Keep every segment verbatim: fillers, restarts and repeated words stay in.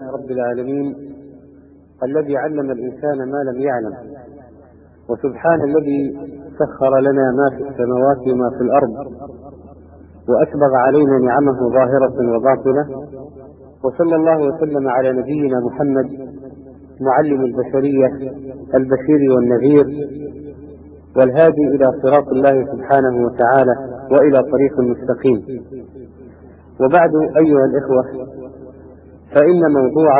رب العالمين الذي علم الإنسان ما لم يعلم، وسبحان الذي سخر لنا ما في السماوات وما في الأرض وأسبغ علينا نعمه ظاهرة وباطنة. وصلى الله وسلم على نبينا محمد معلم البشرية البشير والنذير والهادي إلى صراط الله سبحانه وتعالى وإلى طريق مستقيم. وبعد أيها الإخوة، فإن موضوع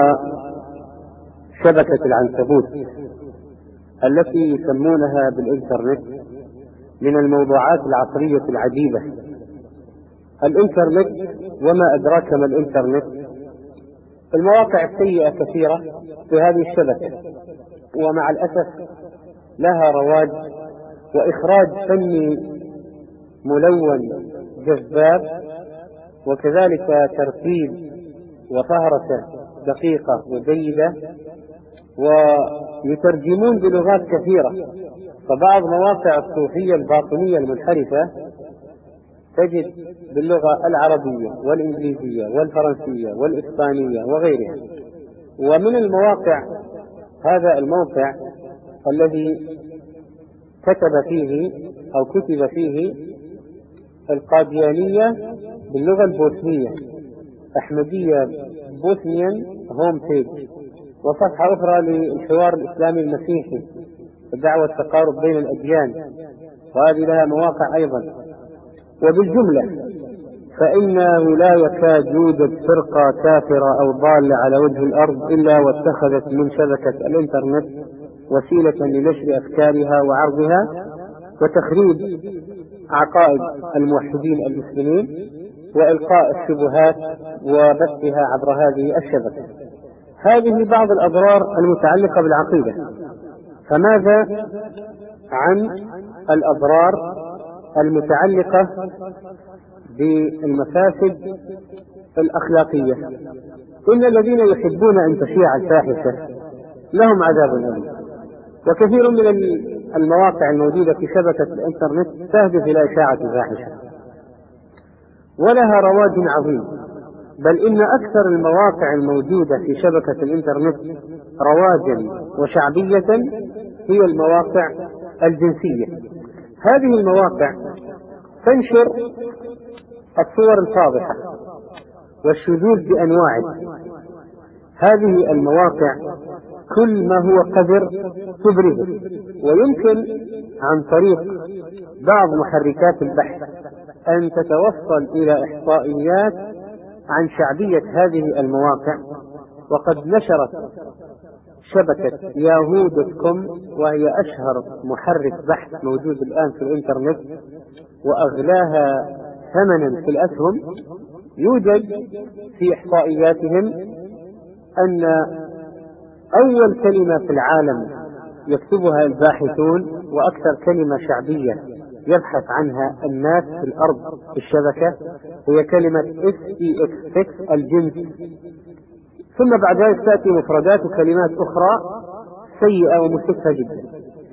شبكة العنكبوت التي يسمونها بالإنترنت من الموضوعات العصرية العجيبة. الإنترنت وما أدراك ما الإنترنت، المواقع السيئة كثيرة في هذه الشبكة، ومع الأسف لها رواج وإخراج فني ملون جذاب، وكذلك ترتيب وفهرسة دقيقة وجيدة، ويترجمون بلغات كثيرة. فبعض مواقع الصوفية الباطنية المنحرفة تجد باللغة العربية والإنجليزية والفرنسية والإسبانية وغيرها. ومن المواقع هذا الموقع الذي كتب فيه أو كتب فيه القاديانية باللغة البوسنية، أحمدية بوسنيان هوم بيج، وصفحة أخرى للحوار الإسلامي المسيحي ودعوة التقارب بين الأديان، وهذه لها مواقع أيضا. وبالجملة فإنه لا يكاد يوجد فرقة كافرة أو ضالة على وجه الأرض إلا واتخذت من شبكة الإنترنت وسيلة لنشر أفكارها وعرضها وتخريب عقائد الموحدين المسلمين وإلقاء الشبهات وبثها عبر هذه الشبكة. هذه بعض الأضرار المتعلقة بالعقيدة. فماذا عن الأضرار المتعلقة بالمفاسد الأخلاقية؟ إن الذين يحبون أن تشيع الفاحشة لهم عذاب أليم، وكثير من المواقع الموجودة في شبكة الإنترنت تهدف إلى إشاعة الفاحشة ولها رواج عظيم، بل إن أكثر المواقع الموجودة في شبكة الإنترنت رواجا وشعبية هي المواقع الجنسية. هذه المواقع تنشر الصور الفاضحة والشذوذ بأنواعه. هذه المواقع كل ما هو قذر تبرزه، ويمكن عن طريق بعض محركات البحث أن تتوصل إلى إحصائيات عن شعبية هذه المواقع. وقد نشرت شبكة ياهو دوت كوم، وهي أشهر محرك بحث موجود الآن في الإنترنت وأغلاها ثمنا في الأسهم، يوجد في إحصائياتهم أن أول كلمة في العالم يكتبها الباحثون وأكثر كلمة شعبية يبحث عنها الناس في الأرض في الشبكة هي كلمة سكس الجنس، ثم بعد ذلك تأتي مفردات وكلمات أخرى سيئة ومسفة جدا.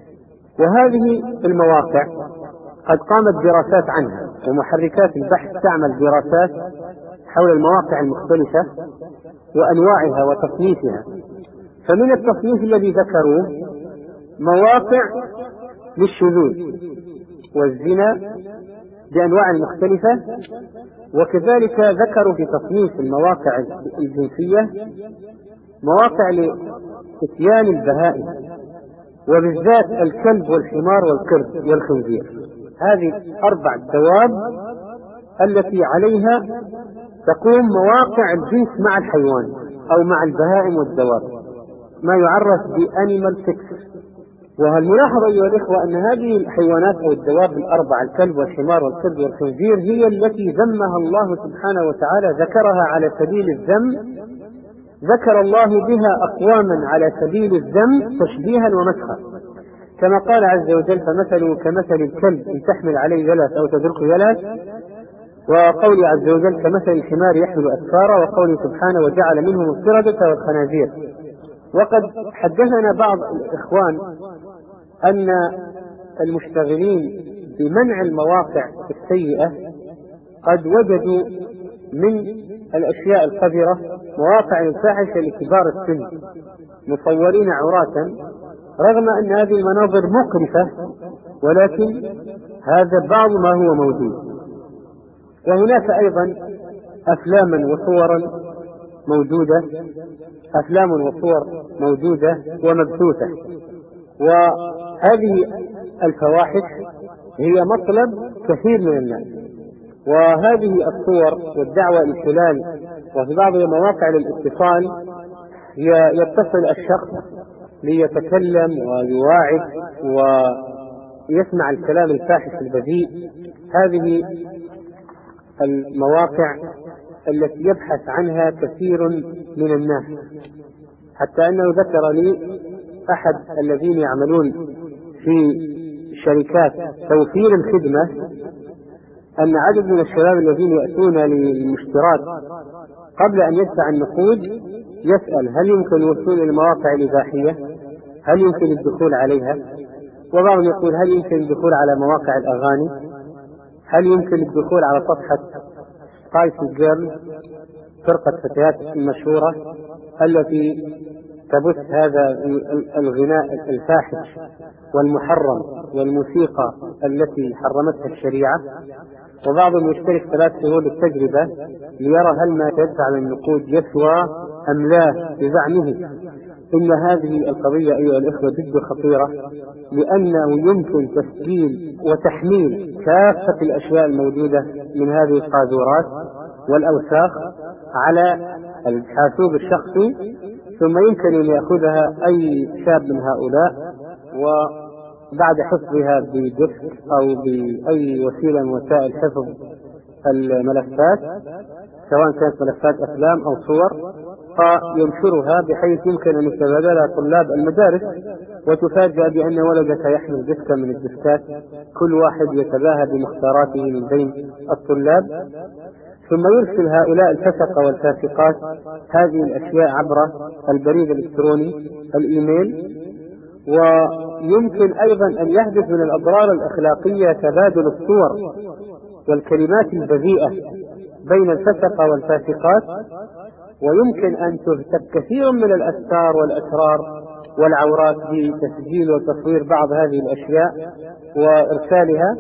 وهذه المواقع قد قامت دراسات عنها، ومحركات البحث تعمل دراسات حول المواقع المختلفة وأنواعها وتصنيفها. فمن التصنيف الذي ذكروه مواقع للشذوذ والزنا بأنواع مختلفة، وكذلك ذكروا في تصنيف المواقع الجنسية مواقع لإتيان البهائم، وبالذات الكلب والحمار والقرد والخنزير. هذه أربع دواب التي عليها تقوم مواقع الجنس مع الحيوان أو مع البهائم والدواب، ما يعرف بأنيمال سكس. وهالملاحظة أيها الإخوة أن هذه الحيوانات أو الدواب الأربعة الكلب والحمار والقرد والخنزير هي التي ذمها الله سبحانه وتعالى، ذكرها على سبيل الذم، ذكر الله بها أقواما على سبيل الذم تشبيها ومسخا، كما قال عز وجل فمثله كمثل الكلب إن تحمل عليه يلهث أو تتركه يلهث، وقول عز وجل كمثل الحمار يحمل أسفارا، وقوله سبحانه وجعل منهم القردة والخنازير. وقد حدثنا بعض الإخوان أن المشتغلين بمنع المواقع السيئة قد وجدوا من الأشياء القذرة، مواقع الفاحشة لكبار السن مصورين عراة، رغم أن هذه المناظر مقرفة، ولكن هذا بعض ما هو موجود. وهناك أيضا أفلاما وصورا موجودة أفلام وصور موجودة ومبثوثة، وهذه الفواحش هي مطلب كثير من الناس. وهذه الصور والدعوة الحلال، وفي بعض مواقع الاتصال يتصل الشخص ليتكلم ويواعد ويسمع الكلام الفاحش البذيء. هذه المواقع التي يبحث عنها كثير من الناس، حتى أنه ذكر لي أحد الذين يعملون في شركات توفير الخدمة أن عدد من الشباب الذين يأتون للمشترات قبل أن يدفع النقود يسأل هل يمكن الوصول إلى المواقع الإباحية، هل يمكن الدخول عليها، وبعضهم يقول هل يمكن الدخول على مواقع الأغاني، هل يمكن الدخول على صفحة سبايسي جيرل، فرقة فتيات المشهورة التي تبث هذا الغناء الفاحش والمحرم والموسيقى التي حرمتها الشريعة. وبعضهم يشترك ثلاث شهور للتجربة ليرى هل ما يدفع من النقود يسوى أم لا بزعمه. إن هذه القضية أيها الإخوة جد خطيرة، لأنه يمكن تسجيل وتحميل كافة الأشياء الموجودة من هذه القاذورات والأوساخ على الحاسوب الشخصي، ثم يمكن أن يأخذها أي شاب من هؤلاء وبعد حفظها بديسك أو بأي وسيلة من وسائل حفظ الملفات، سواء كانت ملفات أفلام أو صور، فينشرها بحيث يمكن أن يتبادلها طلاب المدارس، وتفاجأ بأن ولدك يحمل ديسكا من الديسكات، كل واحد يتباهى بمختاراته من بين الطلاب، ثم يرسل هؤلاء الفسقة والفاسقات هذه الأشياء عبر البريد الإلكتروني الإيميل. ويمكن أيضا أن يحدث من الأضرار الأخلاقية تبادل الصور والكلمات البذيئة بين الفسقة والفاسقات، ويمكن أن تهتك كثير من الأسرار والأسرار والعورات بتسجيل وتصوير بعض هذه الأشياء وإرسالها.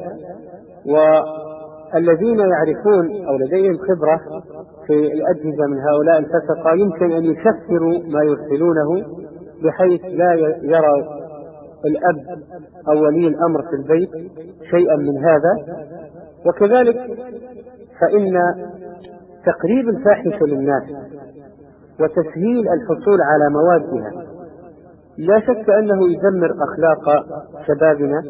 والذين يعرفون أو لديهم خبرة في الأجهزة من هؤلاء الفسقة يمكن أن يشفروا ما يرسلونه بحيث لا يرى الأب أو ولي الأمر في البيت شيئا من هذا. وكذلك فإن تقريب الفاحشة للناس وتسهيل الحصول على موادها لا شك أنه يدمر أخلاق شبابنا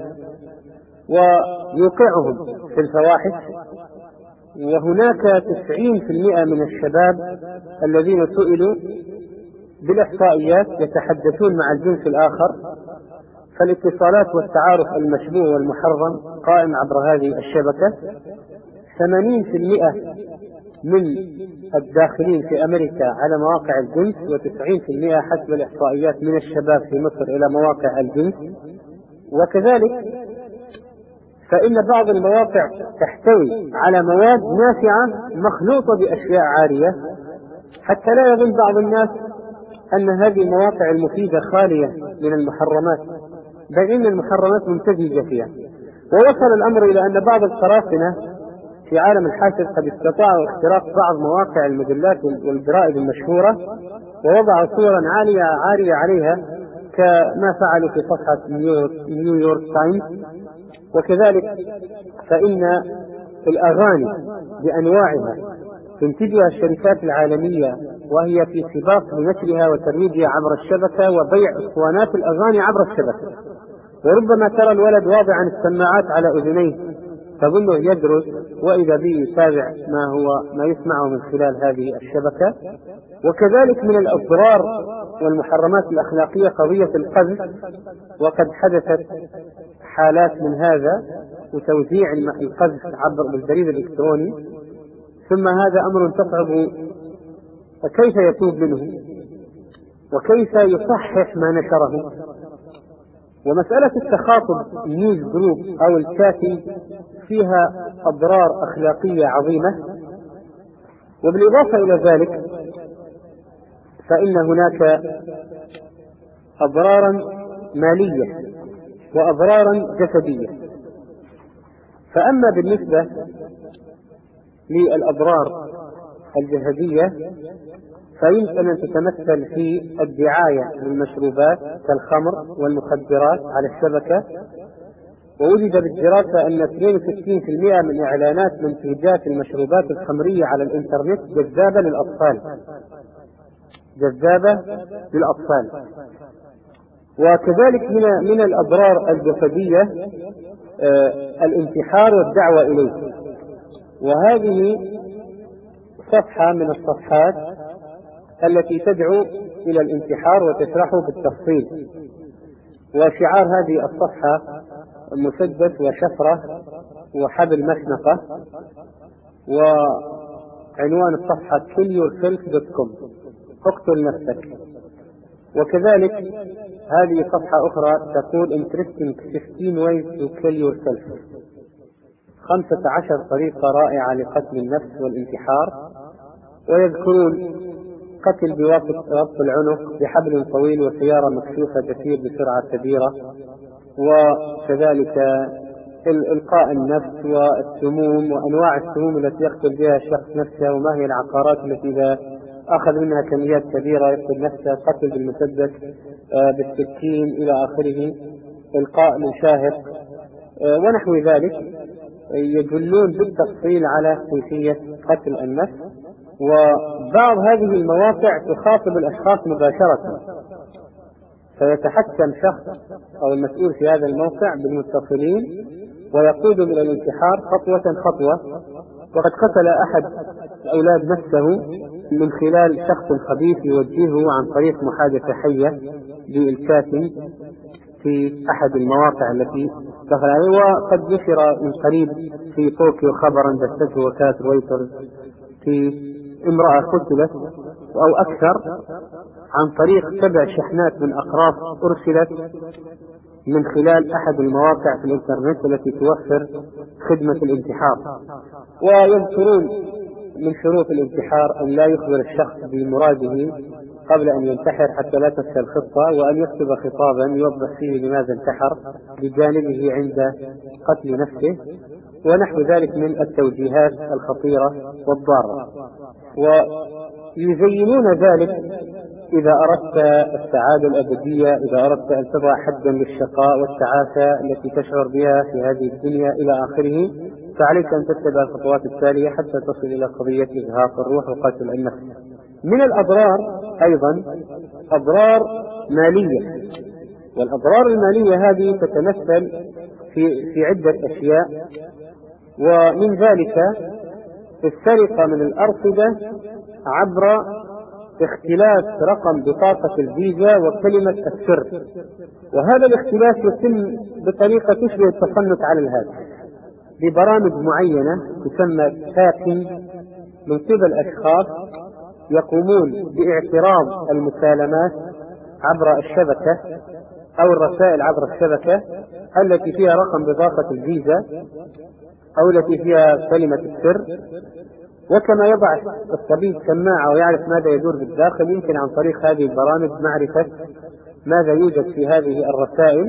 ويوقعهم في الفواحش. وهناك تسعين في المئة من الشباب الذين سئلوا بالإحصائيات يتحدثون مع الجنس الآخر، فالاتصالات والتعارف المشبوه والمحرم قائم عبر هذه الشبكة. ثمانين في المئة من الداخلين في أمريكا على مواقع الجنس، وتسعين في المئة حسب الإحصائيات من الشباب في مصر إلى مواقع الجنس. وكذلك فإن بعض المواقع تحتوي على مواد نافعة مخلوطة بأشياء عارية، حتى لا يظن بعض الناس أن هذه المواقع المفيدة خالية من المحرمات، بل إن المحرمات ممتزجة فيها. ووصل الأمر إلى أن بعض القراصنة في عالم الحاسب قد استطاعوا اختراق بعض مواقع المجلات والجرائد المشهورة ووضعوا صورا عالية عارية عليها، كما فعلوا في صفحة نيويورك تايمز. وكذلك فإن الأغاني بأنواعها تنتجها الشركات العالمية، وهي في سباق لنشرها وترويجها عبر الشبكة وبيع اسطوانات الأغاني عبر الشبكة. وربما ترى الولد واضعا السماعات على أذنيه تظنه يدرس، وإذا به يتابع ما هو ما يسمعه من خلال هذه الشبكة. وكذلك من الأضرار والمحرمات الأخلاقية قضية القذف، وقد حدثت حالات من هذا وتوزيع القذف عبر البريد الإلكتروني، ثم هذا أمر تصعب كيف يتوب منه وكيف يصحح ما نشره. ومسألة التخاطب نيوز جروب أو الشاتنج فيها أضرار أخلاقية عظيمة، وبالإضافة إلى ذلك فإن هناك أضرارا مالية وأضرارا جسدية. فأما بالنسبة للأضرار الجسدية فيمكن أن تتمثل في الدعاية للمشروبات كالخمر والمخدرات على الشبكة. ووجد بالدراسة أن اثنين وستين بالمئة من إعلانات منتجات المشروبات الخمرية على الإنترنت جذابة للأطفال جذابة للأطفال. وكذلك من من الأضرار الجسدية آه الانتحار والدعوة إليه، وهذه صفحة من الصفحات التي تدعو إلى الانتحار وتشرحه بالتفصيل. وشعار هذه الصفحة مسدس وشفرة وحبل مشنقة، وعنوان الصفحة kill yourself dot com اقتل نفسك. وكذلك هذه صفحة أخرى تقول interesting fifteen ways to kill yourself، خمسة عشر طريقة رائعة لقتل النفس والانتحار. ويذكرون قتل بواسطة ربط العنق بحبل طويل وسيارة مكشوفة تسير بسرعة كبيرة، وكذلك إلقاء النفس والسموم وأنواع السموم التي يقتل بها الشخص نفسه، وما هي العقارات التي إذا أخذ منها كميات كبيرة يقتل نفسه، قتل بالمسدس آه بالسكين إلى آخره، إلقاء من شاهق آه ونحو ذلك، يدلون بالتفصيل على كيفية قتل النفس. وبعض هذه المواقع تخاطب الأشخاص مباشرة، فيتحكم شخص أو المسؤول في هذا الموقع بالمتصلين ويقودهم إلى الانتحار خطوة خطوة. وقد قتل أحد الأولاد نفسه من خلال شخص خبيث يوجهه عن طريق محادثة حية بالكاتم في أحد المواقع التي دخل عليه. وقد نشر من قريب في طوكيو خبرا بثته وكالة رويترز في امرأة قتلت أو أكثر عن طريق سبع شحنات من أقراص أرسلت من خلال أحد المواقع في الإنترنت التي توفر خدمة الانتحار. ويذكرون من شروط الانتحار أن لا يخبر الشخص بمراده قبل أن ينتحر حتى لا تفشل الخطة، وأن يكتب خطابا يوضح فيه لماذا انتحر بجانبه عند قتل نفسه، ونحو ذلك من التوجيهات الخطيرة والضارة. ويزينون ذلك إذا أردت السعادة الأبدية، إذا أردت أن تضع حدا للشقاء والتعاسة التي تشعر بها في هذه الدنيا إلى آخره، فعليك أن تتبع الخطوات التالية حتى تصل إلى قضية إزهاق الروح وقتل النفس. من الأضرار أيضا أضرار مالية، والأضرار المالية هذه تتمثل في, في عدة أشياء، ومن ذلك السرقة من الأرصدة عبر اختلاف رقم بطاقة الفيزا وكلمة السر. وهذا الاختلاف يتم بطريقة تشبه التصنت على الهاتف ببرامج معينة تسمى تاكينج من قبل أشخاص يقومون باعتراض المكالمات عبر الشبكة أو الرسائل عبر الشبكة التي فيها رقم بطاقة الفيزا أو التي فيها كلمة السر. وكما يضع الطبيب سماعة ويعرف ماذا يدور بالداخل، يمكن عن طريق هذه البرامج معرفة ماذا يوجد في هذه الرسائل،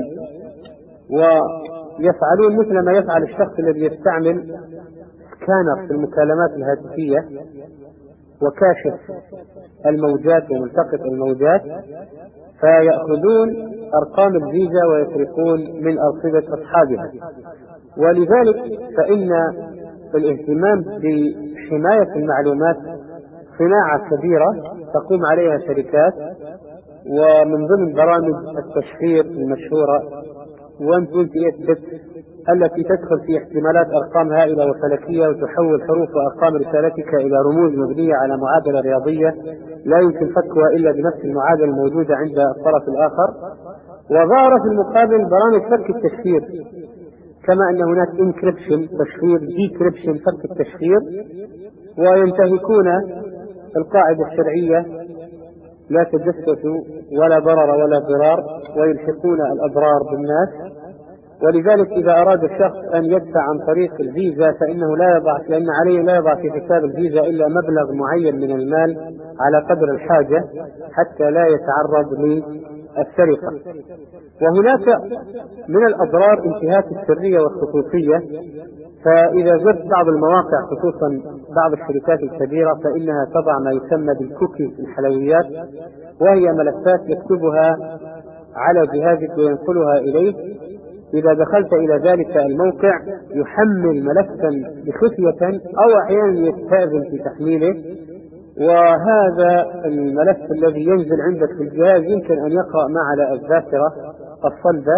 ويفعلون مثل ما يفعل الشخص الذي يستعمل سكانر في المكالمات الهاتفية وكاشف الموجات وملتقط الموجات، فيأخذون أرقام الفيزا ويسرقون من أرصدة أصحابها. ولذلك فإن الاهتمام بحماية المعلومات صناعة كبيرة تقوم عليها شركات، ومن ضمن برامج التشفير المشهورة واحد فاصلة ثمانية بت التي تدخل في احتمالات أرقام هائلة وفلكية وتحول حروف وأرقام رسالتك إلى رموز مبنية على معادلة رياضية لا يمكن فكها إلا بنفس المعادلة الموجودة عند الطرف الآخر. وظهر في المقابل برامج فك التشفير، كما أن هناك انكريبشن تشفير، ديكريبشن فك التشفير، وينتهكون القاعدة الشرعية لا تجسسوا ولا ضرر ولا ضرار، ويلحقون الأضرار بالناس. ولذلك إذا أراد الشخص أن يدفع عن طريق الفيزا فإنه لا يضع لأن عليه لا يضع في حساب الفيزا إلا مبلغ معين من المال على قدر الحاجة حتى لا يتعرض للسرقة. وهناك من الأضرار انتهاك السرية والخصوصية، فإذا زرت بعض المواقع خصوصا بعض الشركات الكبيرة فإنها تضع ما يسمى بالكوكيز الحلويات، وهي ملفات يكتبها على جهازك وينقلها إليك. إذا دخلت إلى ذلك الموقع يحمل ملفا بخفية أو أحيانا يستأذن في تحميله، وهذا الملف الذي ينزل عندك في الجهاز يمكن أن يقرأ ما على الذاكرة الصلبة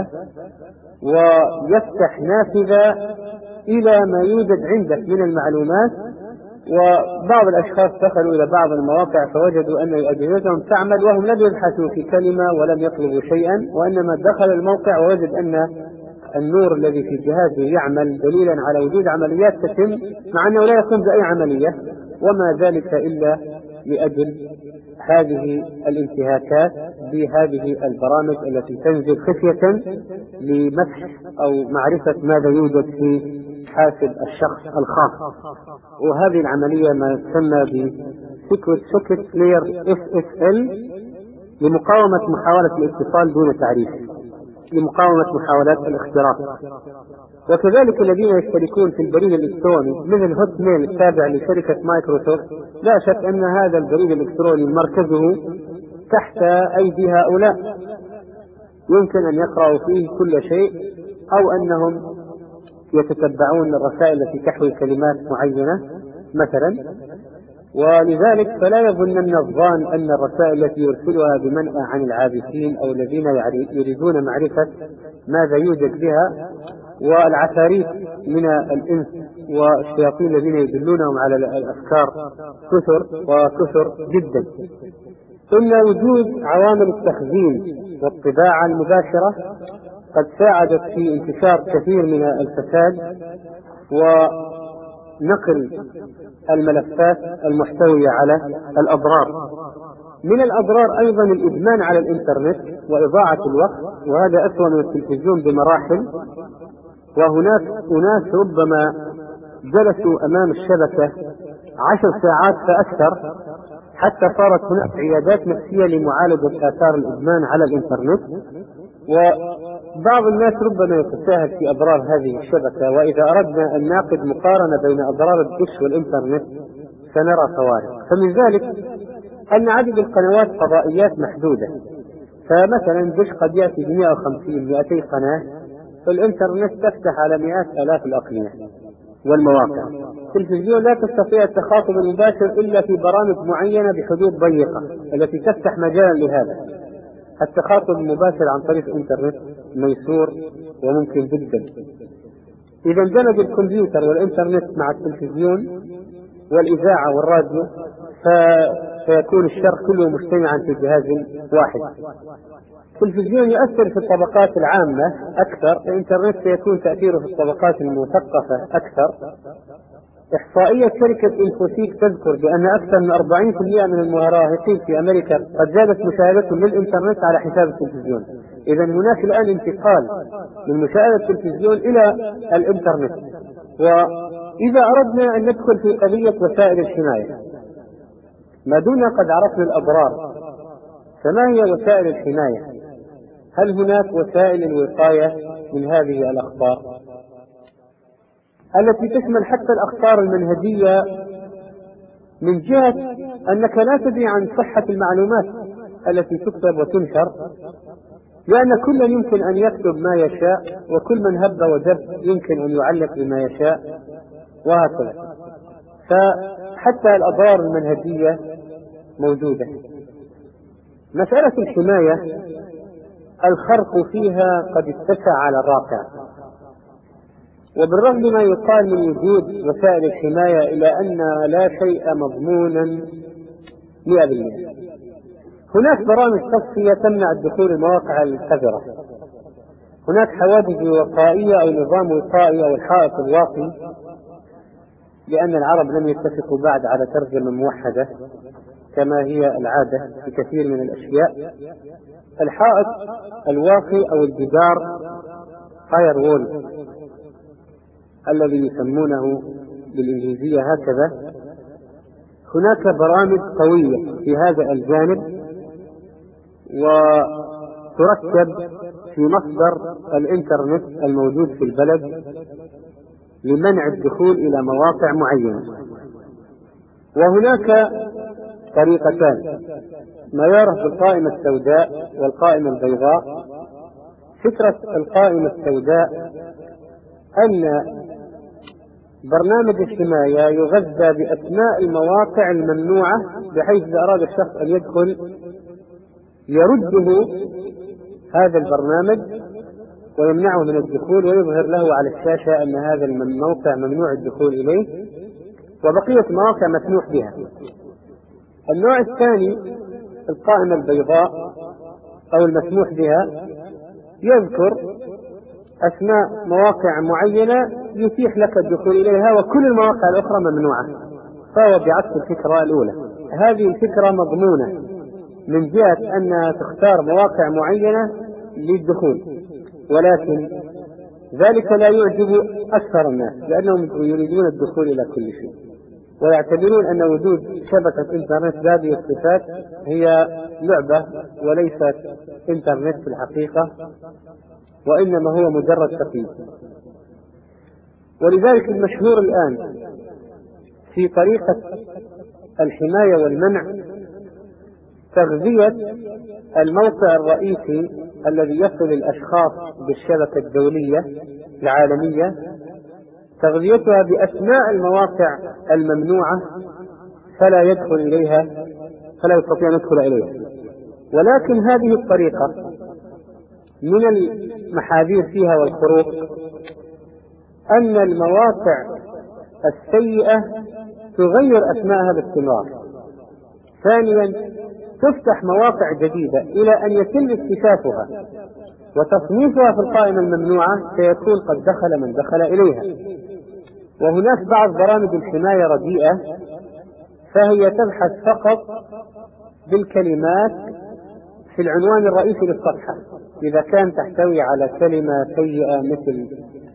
ويفتح نافذة إلى ما يوجد عندك من المعلومات. وبعض الأشخاص دخلوا إلى بعض المواقع فوجدوا أن أجهزتهم تعمل وهم لم يبحثوا في كلمة ولم يطلبوا شيئا، وإنما دخل الموقع ووجد أن النور الذي في جهازه يعمل دليلا على وجود عمليات تتم مع أنه لا يقوم بأي عملية، وما ذلك إلا لأجل هذه الانتهاكات بهذه البرامج التي تنزل خفية لمسح أو معرفة ماذا يوجد في حاسب الشخص الخاص. وهذه العملية ما تسمى ب Secret Socket Layer إس إس إل لمقاومة محاولة الاتصال دون تعريف، لمقاومة محاولات الاختراق. وكذلك الذين يشتركون في البريد الإلكتروني مثل هوت ميل التابع لشركة مايكروسوفت، لا شك أن هذا البريد الإلكتروني مركزه تحت أيدي هؤلاء، يمكن أن يقرأوا فيه كل شيء أو أنهم يتتبعون الرسائل التي تحوي كلمات معينة مثلا. ولذلك فلا يظنن الظان أن الرسائل التي يرسلها بمنأى عن العابثين أو الذين يريدون معرفة ماذا يوجد بها، والعفاريت من الإنس والشياطين الذين يدلونهم على الأفكار كثر وكثر جدا. إن وجود عوامل التخزين والطباعة المباشرة قد ساعدت في انتشار كثير من الفساد ونقل الملفات المحتوية على الأضرار. من الأضرار أيضا الإدمان على الإنترنت وإضاعة الوقت، وهذا أسوأ من التلفزيون بمراحل. وهناك أناس ربما جلسوا أمام الشبكة عشر ساعات فأكثر، حتى صارت هناك عيادات نفسية لمعالجة آثار الإدمان على الإنترنت. وبعض الناس ربما يتساهل في أضرار هذه الشبكة، وإذا أردنا أن نعقد مقارنة بين أضرار الدش والإنترنت سنرى فوارق. فمن ذلك أن عدد القنوات فضائيات محدودة، فمثلا دش قد يأتي بمئة وخمسين مئتي قناة، الإنترنت تفتح على مئات آلاف الأقنية والمواقع. التلفزيون لا تستطيع التخاطب المباشر إلا في برامج معينة بحدود ضيقة التي تفتح مجالا لهذا. التخاطب المباشر عن طريق الإنترنت ميسور وممكن جدا. إذا اندمج الكمبيوتر والإنترنت مع التلفزيون والإذاعة والراديو فيكون الشر كله مجتمعا في جهاز واحد. التلفزيون يؤثر في الطبقات العامة أكثر، الإنترنت سيكون تأثيره في الطبقات المثقفة أكثر. إحصائية شركة إنفوسيك تذكر بأن أكثر من أربعين بالمئة من المراهقين في أمريكا قد زادت مشاهدتهم للإنترنت على حساب التلفزيون. إذن هناك الآن انتقال من مشاهدة التلفزيون إلى الإنترنت. وإذا أردنا أن ندخل في قضية وسائل الحماية ما دون قد عرفنا الأضرار، فما هي وسائل الحماية؟ هل هناك وسائل الوقاية من هذه الأخطار التي تشمل حتى الأخطار المنهجية، من جهة أنك لا تدري عن صحة المعلومات التي تكتب وتنشر، لأن كل يمكن أن يكتب ما يشاء وكل من هب ودب يمكن أن يعلق بما يشاء وهكذا. فحتى الأضرار المنهجية موجودة. مسألة الحماية الخرق فيها قد اتسع على الراقع، وبالرغم ما يقال من وجود وسائل الحماية إلى أن لا شيء مضمونا مئة بالمئة. هناك برامج تصفية تمنع الدخول المواقع القذرة، هناك حواجز وقائية أو نظام وقائي أو الحائط الواقي، لأن العرب لم يتفقوا بعد على ترجمة موحدة كما هي العادة في كثير من الأشياء. الحائط الواقي أو الجدار فاير وول الذي يسمونه بالإنجليزية هكذا، هناك برامج قوية في هذا الجانب وتركب في مصدر الإنترنت الموجود في البلد لمنع الدخول إلى مواقع معينة. وهناك طريقتان، ما يعرف بالقائمة السوداء والقائمة البيضاء. فكرة القائمة السوداء أن برنامج الحماية يغذى بأسماء المواقع الممنوعة، بحيث إذا أراد الشخص أن يدخل يرده هذا البرنامج ويمنعه من الدخول ويظهر له على الشاشة أن هذا الموقع ممنوع الدخول إليه وبقية المواقع مسموح بها. النوع الثاني القائمة البيضاء أو المسموح بها، يذكر أسماء مواقع معينة يتيح لك الدخول إليها وكل المواقع الأخرى ممنوعة، فهو بعكس الفكرة الأولى. هذه الفكرة مضمونة من جهة أنها تختار مواقع معينة للدخول، ولكن ذلك لا يعجب أكثر الناس لأنهم يريدون الدخول إلى كل شيء، ويعتبرون أن وجود شبكة إنترنت بهذه الصفات هي لعبة وليست إنترنت في الحقيقة، وإنما هو مجرد تقييد. ولذلك المشهور الآن في طريقة الحماية والمنع تغذية الموقع الرئيسي الذي يصل الأشخاص بالشبكة الدولية العالمية، تغذيتها بأسماء المواقع الممنوعة فلا يدخل إليها فلا يستطيع أن يدخل إليها. ولكن هذه الطريقة من المحاذير فيها والخروق أن المواقع السيئة تغير أسماءها باستمرار. ثانيا تفتح مواقع جديدة إلى أن يتم اكتشافها وتصنيفها في القائمة الممنوعة، سيكون قد دخل من دخل إليها. وهناك بعض برامج الحماية رديئة، فهي تبحث فقط بالكلمات في العنوان الرئيسي للصفحة، إذا كان تحتوي على كلمة سيئة مثل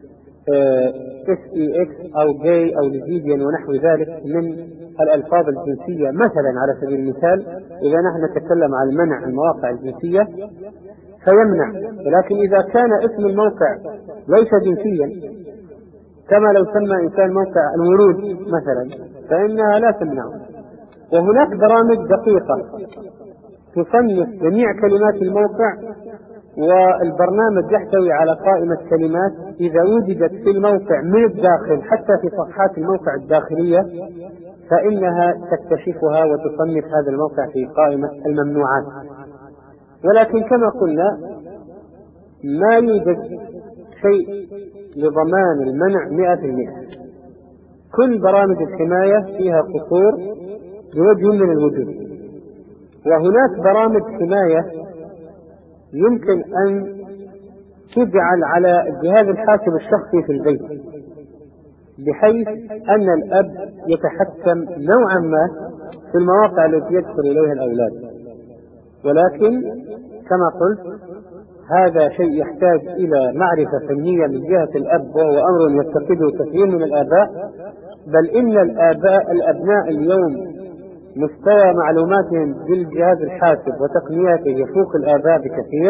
اس اي اكس أو جاي أو ليزبيان ونحو ذلك من الألفاظ الجنسية مثلا على سبيل المثال، إذا نحن نتكلم عن منع المواقع الجنسية فيمنع. ولكن إذا كان اسم الموقع ليس جنسيا، كما لو سمى إنسان موقع الورود مثلا، فإنها لا تمنعه. وهناك برامج دقيقة تصنف جميع كلمات الموقع، والبرنامج يحتوي على قائمة كلمات إذا وجدت في الموقع من الداخل حتى في صفحات الموقع الداخلية فإنها تكتشفها وتصنف هذا الموقع في قائمة الممنوعات. ولكن كما قلنا ما يوجد شيء لضمان المنع مئة في المئة. كل برامج الحماية فيها قصور بوجه من الوجوه. وهناك برامج حماية يمكن أن تجعل على الجهاز الحاسب الشخصي في البيت، بحيث أن الأب يتحكم نوعا ما في المواقع التي يدخل إليها الأولاد. ولكن كما قلت هذا شيء يحتاج إلى معرفة فنية من جهة الأب، وهو أمر يفتقده كثير من الآباء، بل إن الآباء الأبناء اليوم مستوى معلوماتهم بالجهاز الحاسب وتقنياته يفوق الآباء بكثير،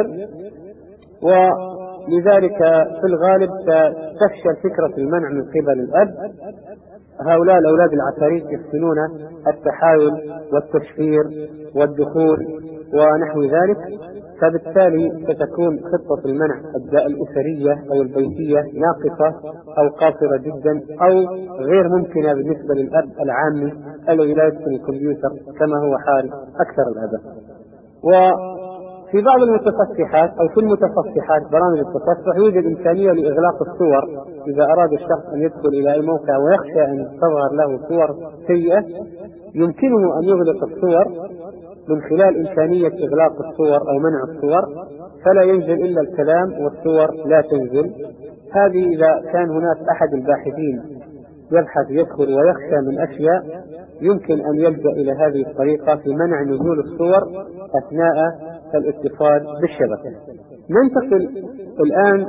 ولذلك في الغالب تفشل فكرة المنع من قبل الأب. هؤلاء الأولاد العفاريت يحسنون التحايل والتشفير والدخول ونحو ذلك، فبالتالي ستكون خطة المنع الأسرية أو البيتية ناقصة أو قاصرة جدا أو غير ممكنة بالنسبة للأب العامي الذي لا يتقن الكمبيوتر كما هو حال أكثر الآباء. وفي بعض المتصفحات أو في المتصفحات برامج التصفح يوجد إمكانية لإغلاق الصور. إذا أراد الشخص أن يدخل إلى أي موقع ويخشى أن تظهر له صور سيئة يمكنه أن يغلق الصور من خلال إمكانية إغلاق الصور أو منع الصور، فلا ينزل إلا الكلام والصور لا تنزل. هذه إذا كان هناك أحد الباحثين يبحث يدخل ويخشى من أشياء يمكن أن يلجأ إلى هذه الطريقة في منع نزول الصور أثناء الاتصال بالشبكة. ننتقل الآن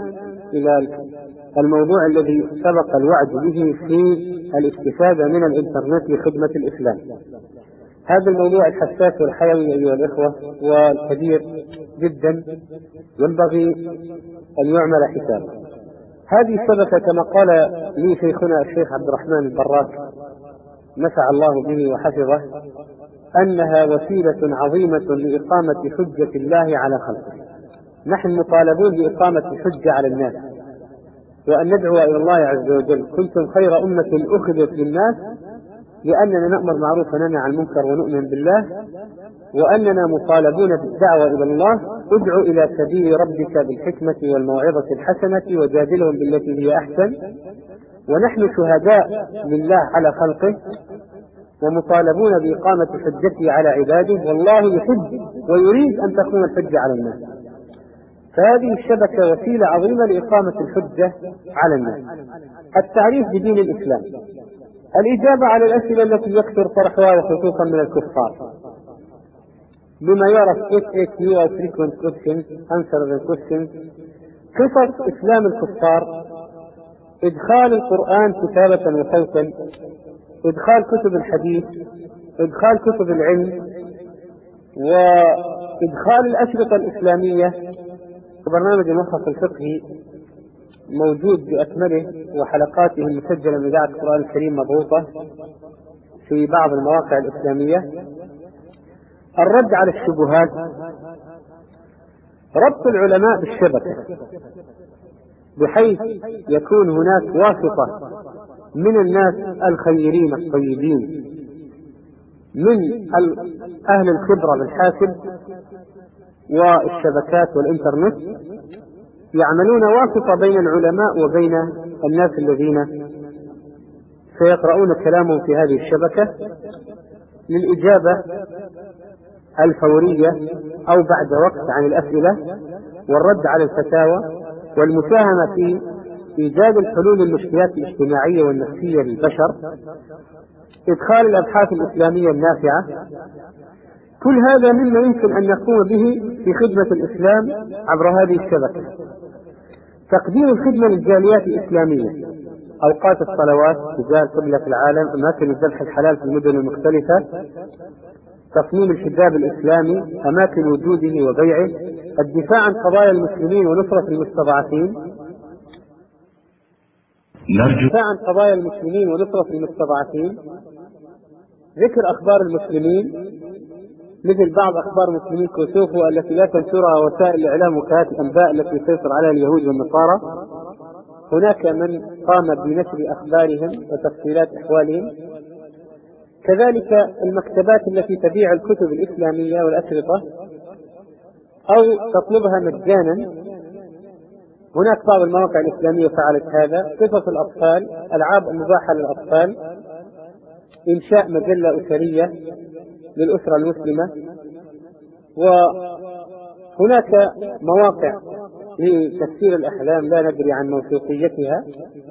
إلى الموضوع الذي سبق الوعد به في الاستفادة من الإنترنت لخدمة الإسلام. هذا الموضوع الحساس والحيوي أيها الإخوة والكبير جدا ينبغي أن يعمل حسابه. هذه الشبكة كما قال لي شيخنا الشيخ عبد الرحمن البراك نفع الله به وحفظه أنها وسيلة عظيمة لإقامة حجة الله على خلقه. نحن مطالبون بإقامة الحجة على الناس وأن ندعو إلى الله عز وجل: كنتم خير أمة أخرجت للناس لأننا نأمر معروف وننهى عن المنكر ونؤمن بالله، وأننا مطالبون بالدعوة إلى الله: ادع إلى سبيل ربك بالحكمة والموعظة الحسنة وجادلهم بالتي هي أحسن. ونحن شهداء لله على خلقه ومطالبون بإقامة حجته على عباده، والله يحب ويريد أن تكون الحجة على الناس. فهذه الشبكة وسيلة عظيمة لإقامة الحجة على الناس. التعريف بدين الإسلام، الإجابة على الأسئلة التي يكثر طرحها وخصوصا من الكفار بما يعرف إف إيه كيو أو frequent questions answer the questions. قصص إسلام الكفار: إدخال القرآن كتابة وصوتا، إدخال كتب الحديث، إدخال كتب العلم، وإدخال الأشرطة الإسلامية. برنامج الملخص الفقهي موجود بأكمله وحلقاته المسجلة من إذاعة القرآن الكريم مضغوطة في بعض المواقع الإسلامية. الرد على الشبهات، ربط العلماء بالشبكة بحيث يكون هناك واسطة من الناس الخيرين الطيبين من أهل الخبرة بالحاسب والشبكات والإنترنت يعملون واسطة بين العلماء وبين الناس الذين سيقرؤون كلامهم في هذه الشبكة للإجابة الفورية أو بعد وقت عن الأسئلة، والرد على الفتاوى، والمساهمة في إيجاد الحلول للمشكلات الاجتماعية والنفسية للبشر، إدخال الأبحاث الإسلامية النافعة. كل هذا مما يمكن أن نقوم به في خدمة الإسلام عبر هذه الشبكة. تقديم الخدمة للجاليات الإسلامية: أوقات الصلوات، رجال قبلة العالم، أماكن الذبح الحلال في المدن المختلفة، تصميم الحجاب الإسلامي، أماكن وجوده وبيعه، الدفاع عن قضايا المسلمين ونصرة المستضعفين، الدفاع عن قضايا المسلمين ونصرة المستضعفين، ذكر أخبار المسلمين مثل بعض أخبار مسلمين كوسوفو التي لا تنشرها وسائل الإعلام وكالات الأنباء التي تسيطر عليها اليهود والنصارى. هناك من قام بنشر أخبارهم وتفصيلات أحوالهم. كذلك المكتبات التي تبيع الكتب الإسلامية والأشرطة أو تطلبها مجانا. هناك بعض المواقع الإسلامية فعلت هذا. قصص الأطفال، ألعاب مباحة للأطفال، إنشاء مجلة أسرية للأسرة المسلمة. وهناك مواقع لتفسير الأحلام لا ندري عن موثوقيتها.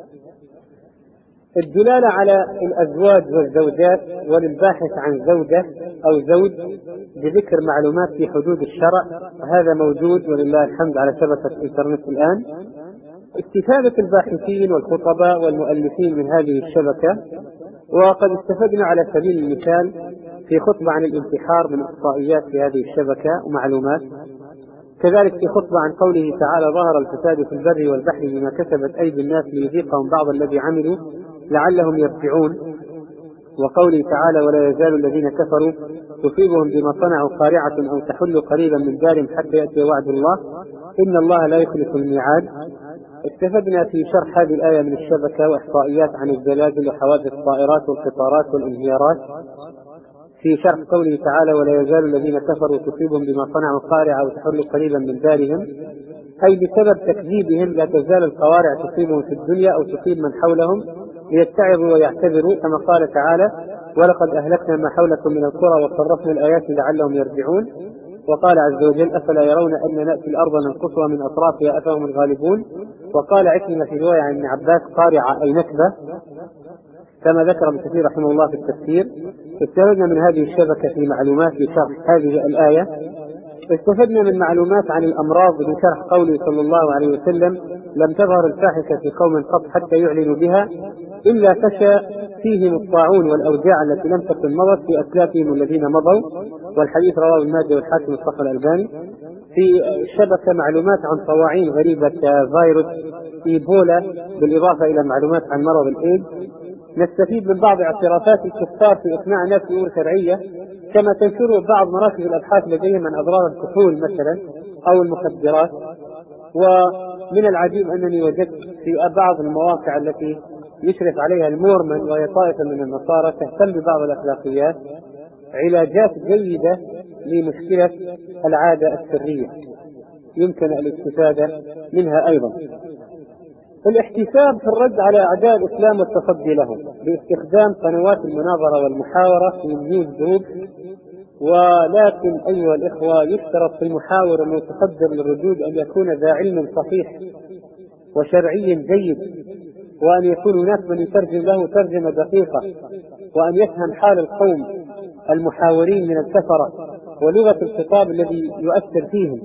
الدلالة على الأزواج والزوجات وللباحث عن زوجة أو زوج بذكر معلومات في حدود الشرع، هذا موجود ولله الحمد على شبكة الإنترنت الآن. استفادة الباحثين والخطباء والمؤلفين من هذه الشبكة، وقد استفدنا على سبيل المثال في خطبة عن الانتحار من إحصائيات في هذه الشبكة ومعلومات. كذلك في خطبة عن قوله تعالى: ظهر الفساد في البر والبحر بما كسبت أيدي الناس ليذيقهم بعض الذي عملوا لعلهم يرجعون. وقوله تعالى: ولا يزال الذين كفروا تصيبهم بما صنعوا قارعة أو تحل قريبا من دارهم حتى يأتي وعد الله إن الله لا يخلف الميعاد. استفدنا في شرح هذه الآية من الشبكة وإحصائيات عن الزلازل وحوادث الطائرات والقطارات والانهيارات. في شرح قوله تعالى: ولا يزال الذين كفروا تصيبهم بما صنعوا قارعة أو تحل قريبا من دارهم، أي بسبب تكذيبهم لا تزال القوارع تصيبهم في الدنيا أو تصيب من حولهم ليتعظوا ويعتبروا، كما قال تعالى: ولقد أهلكنا ما حولكم من القرى وصرفنا الآيات لعلهم يرجعون. وقال عز وجل: أفلا يرون أن نأتي الأرض ننقصها من أطرافها أفهم الغالبون. وقال عكرمة في رواية عن ابن عباس: قارعة أي نكبة، كما ذكر ابن كثير رحمه الله في التفسير. استفدنا من هذه الشبكة في معلومات لشرح هذه الآية. استفدنا من معلومات عن الأمراض بشرح قوله صلى الله عليه وسلم: لم تظهر الفاحشة في قوم قط حتى يعلنوا بها إلا فشى فيهم الطاعون والأوجاع التي لم تكن مضت في أسلافهم الذين مضوا. والحديث رواه الماجه والحاكم الصحيح الألباني. في شبكة معلومات عن طواعين غريبة كفيروس إيبولا، بالإضافة إلى معلومات عن مرض الإيدز. نستفيد من بعض اعترافات الكفار في إقناع الناس بأمور شرعية، كما تنشر بعض مراكز الأبحاث لديهم عن أضرار الكحول مثلا أو المخدرات. ومن العجيب أنني وجدت في بعض المواقع التي يشرف عليها المورمن وهي طائفة من النصارى تهتم ببعض الأخلاقيات علاجات جيدة لمشكلة العادة السرية يمكن الاستفادة منها أيضا. الاحتساب في الرد على أعداء الإسلام والتصدي لهم باستخدام قنوات المناظرة والمحاورة في النيوز جروب. ولكن أيها الإخوة، يشترط في المحاور المتصدر للردود أن يكون ذا علم صحيح وشرعي جيد، وأن يكون هناك من يترجم له ترجمة دقيقة، وأن يفهم حال القوم المحاورين من الكفرة ولغة الخطاب الذي يؤثر فيهم.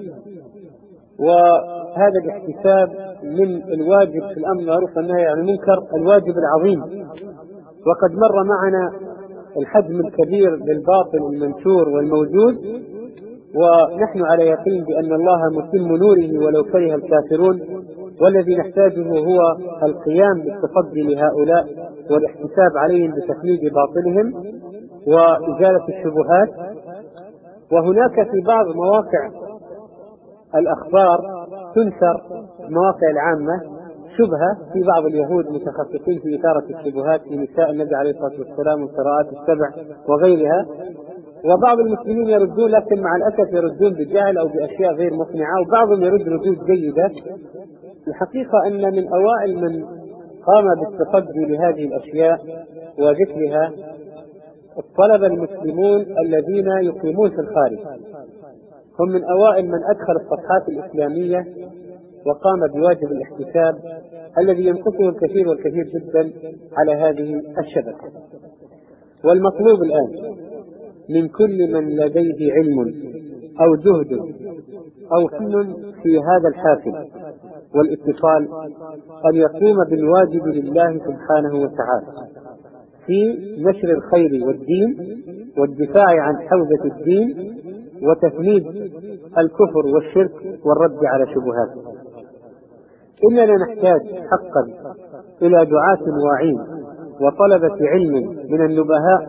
وهذا الاحتساب من الواجب في الأمر بالمعروف والنهي عن المنكر الواجب العظيم. وقد مر معنا الحجم الكبير للباطل المنشور والموجود، ونحن على يقين بأن الله متم نوره ولو كره الكافرون، والذي نحتاجه هو القيام بالتصدي لهؤلاء والاحتساب عليهم بتخليد باطلهم وإزالة الشبهات. وهناك في بعض مواقع الأخبار تنشر المواقع العامة شبهة في بعض اليهود متخصصين في إثارة الشبهات في نساء النبي عليه الصلاة والسلام والقراءات السبع وغيرها، وبعض المسلمين يردون، لكن مع الأسف يردون بجهل أو بأشياء غير مقنعة، وبعضهم يرد ردود جيدة. الحقيقة أن من أوائل من قام بالتصدي لهذه الأشياء وذكرها الطلبة المسلمون الذين يقيمون في الخارج، هم من أوائل من أدخل الصفحات الإسلامية وقام بواجب الاحتساب الذي ينقصه الكثير والكثير جدا على هذه الشبكة. والمطلوب الآن من كل من لديه علم أو جهد أو فن في هذا الحافل والاتصال أن يقوم بالواجب لله سبحانه وتعالى في نشر الخير والدين والدفاع عن حوزة الدين وتفنيد الكفر والشرك والرد على شبهاته. إننا نحتاج حقا إلى دعاة واعين وطلبة علم من النبهاء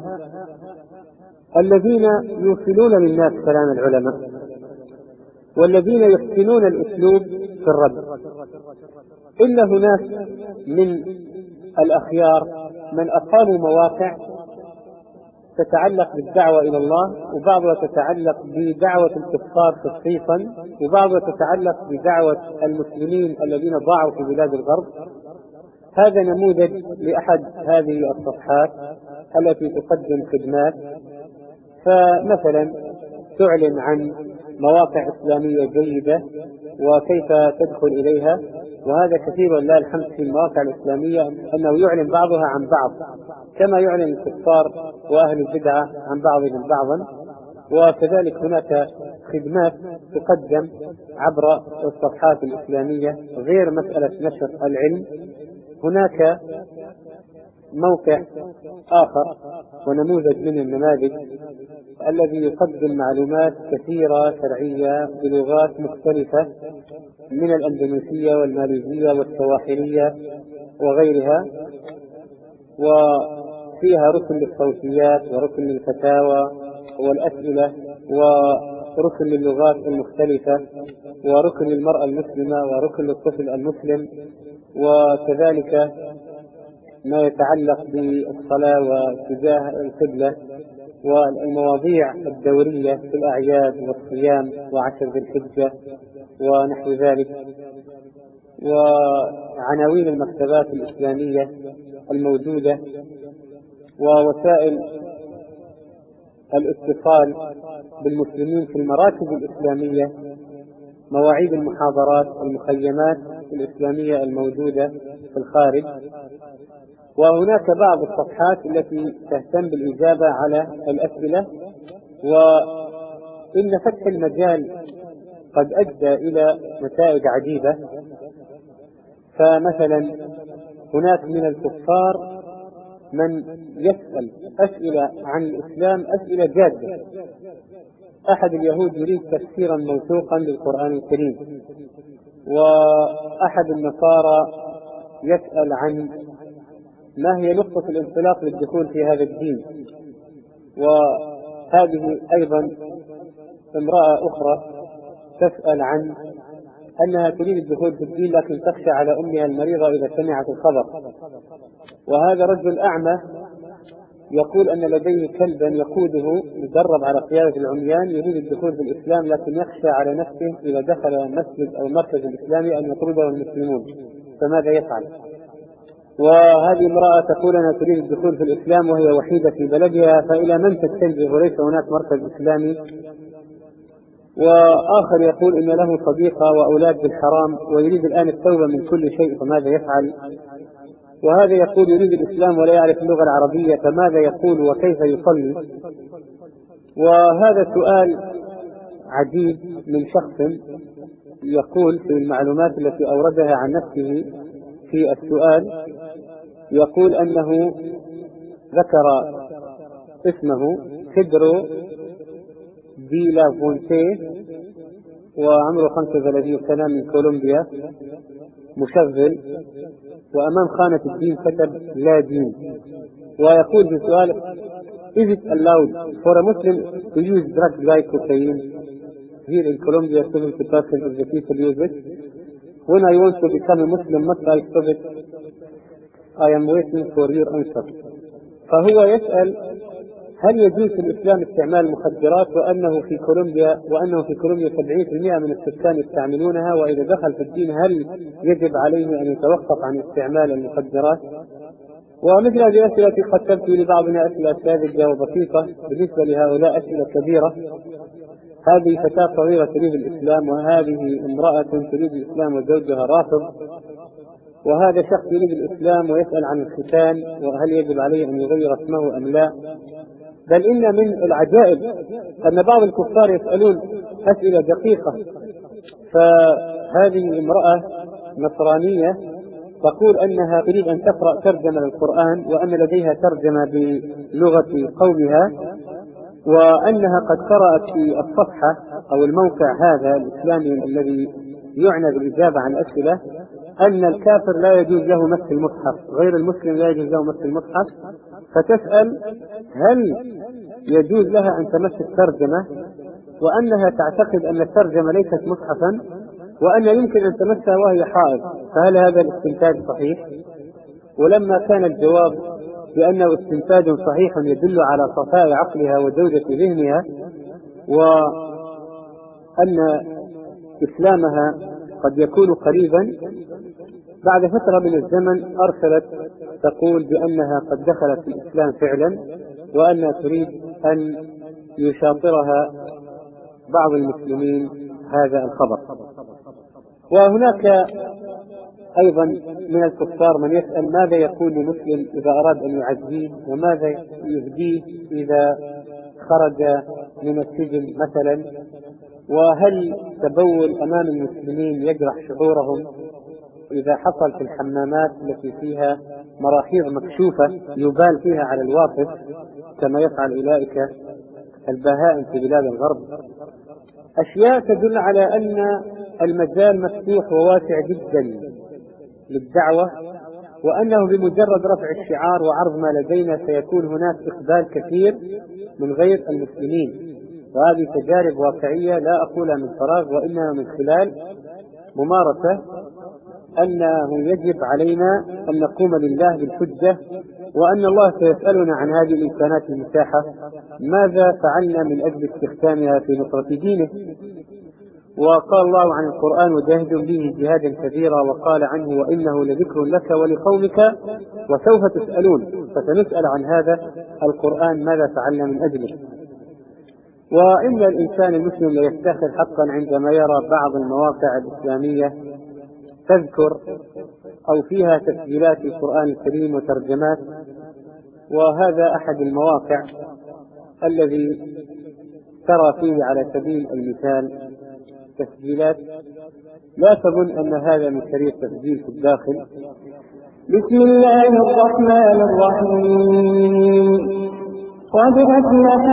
الذين يوصلون للناس كلام العلماء، والذين يحسنون الأسلوب في الرد. إن هناك من الأخيار من أقاموا مواقع تتعلق بالدعوة إلى الله، وبعضها تتعلق بدعوة الكفار خصيصا، وبعضها تتعلق بدعوة المسلمين الذين ضاعوا في بلاد الغرب. هذا نموذج لأحد هذه الصفحات التي تقدم خدمات، فمثلا تعلن عن مواقع إسلامية جيدة وكيف تدخل إليها، وهذا كثير ولله الحمد في المواقع الإسلامية أنه يعلن بعضها عن بعض، كما يعلن الكفار وأهل البدعة عن بعضهم بعضا. وكذلك هناك خدمات تقدم عبر الصفحات الإسلامية غير مسألة نشر العلم. هناك موقع آخر ونموذج من النماذج الذي يقدم معلومات كثيرة شرعية بلغات مختلفة من الأندونيسية والماليزية والسواحلية وغيرها، وفيها ركن للصوتيات وركن للفتاوى والأسئلة وركن للغات المختلفة وركن للمرأة المسلمة وركن للطفل المسلم، وكذلك ما يتعلق بالصلاة واتجاه القبلة والمواضيع الدورية في الأعياد والصيام وعشر ذي الحجة ونحو ذلك، وعناوين المكتبات الإسلامية الموجودة، ووسائل الاتصال بالمسلمين في المراكز الإسلامية، مواعيد المحاضرات، المخيمات الإسلامية الموجودة في الخارج. وهناك بعض الصفحات التي تهتم بالإجابة على الأسئلة. وإن فتح المجال قد أدى إلى نتائج عجيبة، فمثلا هناك من الكفار من يسأل أسئلة عن الإسلام أسئلة جادة. أحد اليهود يريد تفسيرا موثوقا للقرآن الكريم، وأحد النصارى يسأل عن ما هي نقطة الانطلاق للدخول في هذا الدين، وهذه أيضا امرأة أخرى تسأل عن أنها تريد الدخول في الدين لكن تخشى على أمها المريضة إذا سمعت الخبر. وهذا رجل أعمى يقول أن لديه كلبا يقوده يدرب على قيادة العميان، يريد الدخول في الإسلام لكن يخشى على نفسه إذا دخل مسجد أو مركز الإسلامي أن يطرده المسلمون، فماذا يفعل؟ وهذه امرأة تقول أنها تريد الدخول في الإسلام وهي وحيدة في بلدها، فإلى من تتجه وليس هناك مركز إسلامي؟ وآخر يقول إن له صديقة وأولاد بالحرام ويريد الآن التوبة من كل شيء، فماذا يفعل؟ وهذا يقول يريد الإسلام ولا يعرف اللغة العربية، فماذا يقول وكيف يصلي؟ وهذا سؤال عجيب من شخص يقول في المعلومات التي أوردها عن نفسه في السؤال، يقول أنه ذكر اسمه بيدرو دي لا فونتي وعمره خمسة وثلاثين سنة من كولومبيا، مشغل، وأمام خانة الدين كتب لا دين. ويقول في سؤال: Is it allowed for a Muslim to use drugs like cocaine? Here in Colombia seventy percent of the people use it. When I want to become a Muslim must I stop it? I am waiting for your answer. فهو يسأل هل يجوز في الإسلام استعمال المخدرات، وأنه في كولومبيا وأنه في كولومبيا سبعين بالمئة من السكان يستعملونها، وإذا دخل في الدين هل يجب عليه أن يتوقف عن استعمال المخدرات؟ ومثل هذه الأسئلة قد تبدو لبعضنا أسئلة ساذجة وبسيطة، بالنسبة لهؤلاء أسئلة كبيرة. هذه فتاة صغيرة تريد الإسلام، وهذه امرأة تريد الإسلام وزوجها رافض، وهذا شخص يريد الإسلام ويسأل عن الختان وهل يجب عليه أن يغير اسمه أم لا. بل إن من العجائب أن بعض الكفار يسألون أسئلة دقيقة. فهذه امرأة نصرانية تقول أنها تريد أن تقرأ ترجمة للقرآن، وأن لديها ترجمة بلغة قومها، وأنها قد قرأت في الصفحة أو الموقع هذا الإسلامي الذي يعنى بالإجابة عن الأسئلة أن الكافر لا يجوز له مس المصحف، غير المسلم لا يجوز له مس المصحف. فتسأل هل يجوز لها أن تمس الترجمة، وأنها تعتقد أن الترجمة ليست مصحفا، وأن يمكن أن تمسها وهي حائض، فهل هذا الاستنتاج صحيح؟ ولما كان الجواب بأنه استنتاج صحيح يدل على صفاء عقلها وجودة ذهنها، وأن إسلامها قد يكون قريبا، بعد فترة من الزمن أرسلت تقول بأنها قد دخلت في الإسلام فعلا، وأنها تريد أن يشاطرها بعض المسلمين هذا الخبر. وهناك أيضا من الكفار من يسأل ماذا يقول لمسلم إذا أراد أن يعزيه، وماذا يهديه إذا خرج من السجن مثلا، وهل تبول أمام المسلمين يجرح شعورهم، إذا حصل في الحمامات التي فيها مراحيض مكشوفة يبال فيها على الواقف كما يفعل أولئك البهائم في بلاد الغرب. أشياء تدل على أن المجال مفتوح وواسع جدا للدعوة، وأنه بمجرد رفع الشعار وعرض ما لدينا سيكون هناك إقبال كثير من غير المسلمين. وهذه تجارب واقعية لا أقولها من فراغ، وإنها من خلال ممارسة أنه يجب علينا أن نقوم لله بالحجة، وأن الله سيسألنا عن هذه الإمكانات المتاحة ماذا فعلنا من أجل استخدامها في نصرة دينه. وقال الله عن القرآن وجاهدوا به جهادا كبيرا، وقال عنه وإنه لذكر لك ولقومك وسوف تسألون، فسنسأل عن هذا القرآن ماذا فعلنا من أجله. وإن الإنسان المسلم ليفتخر حقا عندما يرى بعض المواقع الإسلامية تذكر أو فيها تسجيلات القرآن الكريم وترجمات. وهذا أحد المواقع الذي ترى فيه على سبيل المثال تسجيلات لا تظن أن هذا من شريط تسجيل في الداخل. بسم الله الرحمن الرحيم. قد أفلح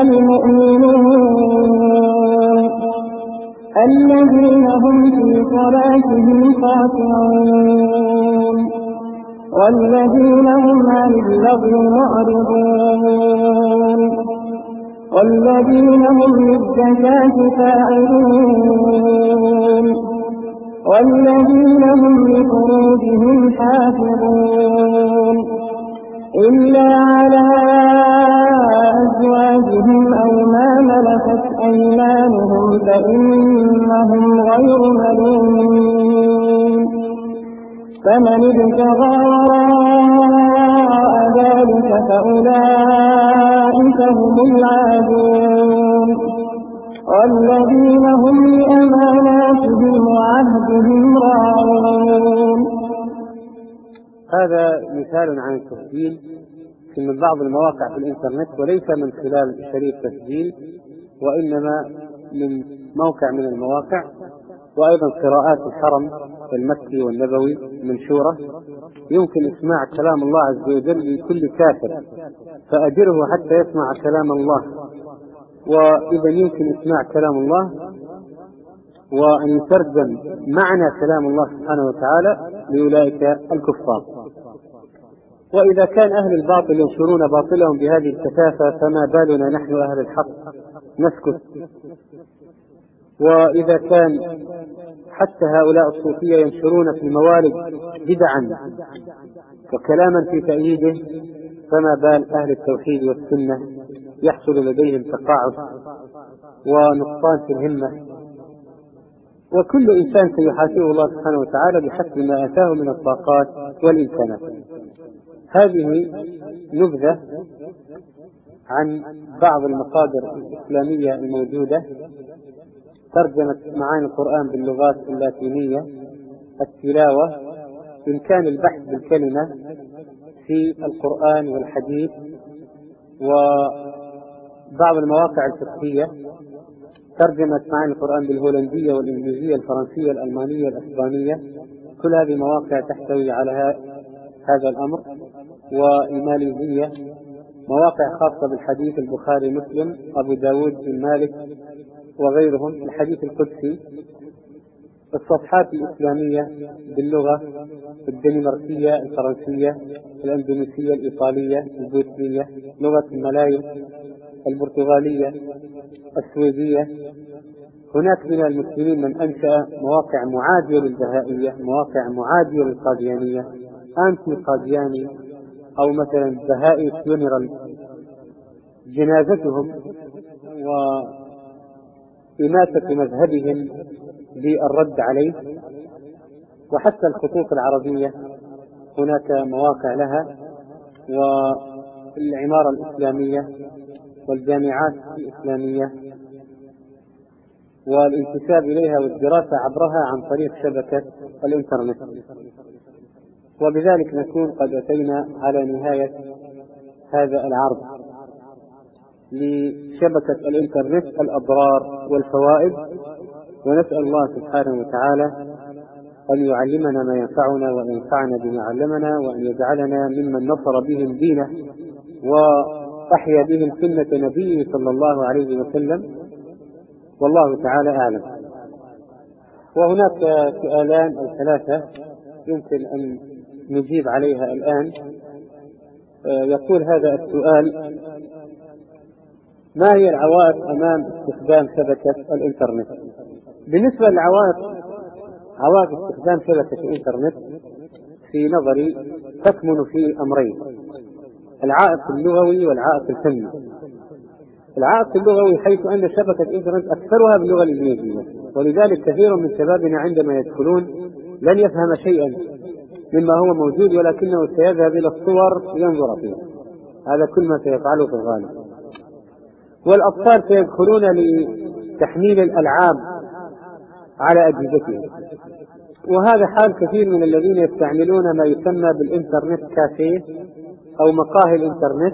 المؤمنون الذين هم في صلاتهم خاشعون والذين هم عن اللغو معرضون والذين هم للزكاة فاعلون والذين هم لفروجهم حافظون إلا على أزواجهم أو ما ملكت أيمانهم فإنهم غير ملومين. فمن ابتغى وراء ذلك فأولئك هم العادون والذين هم لأماناتهم وعهدهم راعون. هذا مثال عن التسجيل في من بعض المواقع في الإنترنت، وليس من خلال شريط تسجيل وإنما من موقع من المواقع. وأيضا قراءات الحرم المكي والنبوي منشورة، يمكن إسماع كلام الله عز وجل لكل كافر فأجره حتى يسمع كلام الله. وإذا يمكن إسماع كلام الله وأن يترجم معنى كلام الله سبحانه وتعالى لأولئك الكفار. وإذا كان أهل الباطل ينشرون باطلهم بهذه الكثافة فما بالنا نحن أهل الحق نسكت. وإذا كان حتى هؤلاء الصوفية ينشرون في الموالد بدعا وكلاما في تأييده، فما بال أهل التوحيد والسنة يحصل لديهم تقاعس ونقصان في الهمة. وكل إنسان سيحاسبه الله سبحانه وتعالى بحسب ما آتاه من الطاقات والإمكانات. هذه نبذة عن بعض المصادر الإسلامية الموجودة، ترجمة معاني القرآن باللغات اللاتينية، التلاوة، إمكان البحث بالكلمة في القرآن والحديث، وبعض المواقع الفقهية، ترجمة معاني القرآن بالهولندية والإنجليزية الفرنسية الألمانية الأسبانية. كل هذه مواقع تحتوي على هذا الأمر. والماليزية مواقع خاصة بالحديث، البخاري مسلم أبو داود بن مالك وغيرهم، الحديث القدسي. الصفحات الإسلامية باللغة الدنماركية الفرنسية الأندونيسية الإيطالية البوسنية، لغة الملايو البرتغالية السويدية. هناك من المسلمين من أنشأ مواقع معادية للبهائية، مواقع معادية للقاديانية، أنتي قادياني، أو مثلا بهائي فيونيرال، جنازتهم وإماتة مذهبهم بالرد عليه. وحتى الخطوط العربية هناك مواقع لها، والعمارة الإسلامية والجامعات الإسلامية، والانتساب إليها والدراسة عبرها عن طريق شبكة الإنترنت. وبذلك نكون قد أتينا على نهاية هذا العرض لشبكة الإنترنت، الأضرار والفوائد. ونسأل الله سبحانه وتعالى أن يعلمنا ما ينفعنا وينفعنا بما علمنا، وأن يجعلنا ممن نصر بهم دينه وأحيا بهم سنة نبيه صلى الله عليه وسلم. والله تعالى أعلم. وهناك سؤالان أو ثلاثة يمكن أن نجيب عليها الآن. يقول هذا السؤال: ما هي العوائق أمام استخدام شبكة الإنترنت؟ بالنسبة للعوائق، عوائق استخدام شبكة الإنترنت في نظري تكمن في أمرين: العائق اللغوي والعائق الفني. العائق اللغوي حيث أن شبكة الإنترنت أكثرها باللغة الإنجليزية، ولذلك كثير من شبابنا عندما يدخلون لن يفهم شيئا مما هو موجود، ولكنه سيذهب إلى الصور ينظر فيها. هذا كل ما سيفعله في الغالب. والأطفال سيدخلون لتحميل الألعاب على أجهزتهم، وهذا حال كثير من الذين يستعملون ما يسمى بالإنترنت كافيه أو مقاهي الإنترنت،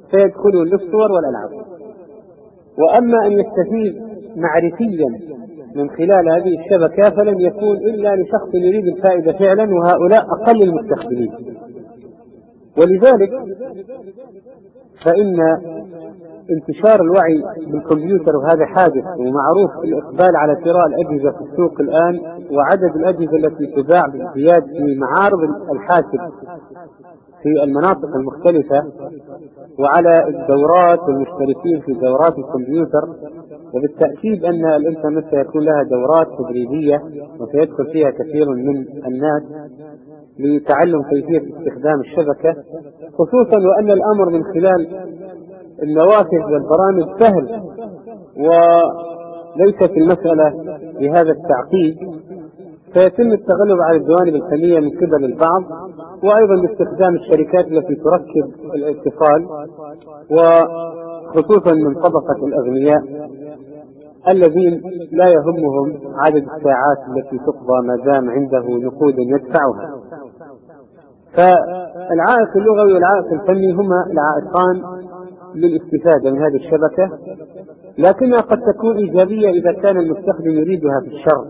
سيدخلون للصور والألعاب. وأما أن يستفيد معرفيا من خلال هذه الشبكة فلن يكون إلا لشخص يريد الفائدة فعلا، وهؤلاء أقل المستخدمين. ولذلك فإن انتشار الوعي بالكمبيوتر، وهذا حادث ومعروف الإقبال على شراء الأجهزة في السوق الآن، وعدد الأجهزة التي تباع بازدياد في معارض الحاسب في المناطق المختلفة، وعلى الدورات والمشتركين في دورات الكمبيوتر. وبالتأكيد أن الإنترنت سيكون لها دورات تدريبية وسيدخل فيها كثير من الناس لتعلم كيفية استخدام الشبكة، خصوصا وأن الأمر من خلال النوافذ والبرامج سهل، وليست المسألة بهذا التعقيد. فيتم التغلب على الجوانب الفنية من قبل البعض، وأيضا باستخدام الشركات التي تركب الاتصال، وخصوصا من طبقة الأغنياء الذين لا يهمهم عدد الساعات التي تقضى ما دام عنده نقود يدفعها. فالعائق اللغوي والعائق الفني هما العائقان للاستفادة من هذه الشبكة، لكنها قد تكون إيجابية إذا كان المستخدم يريدها في الشر،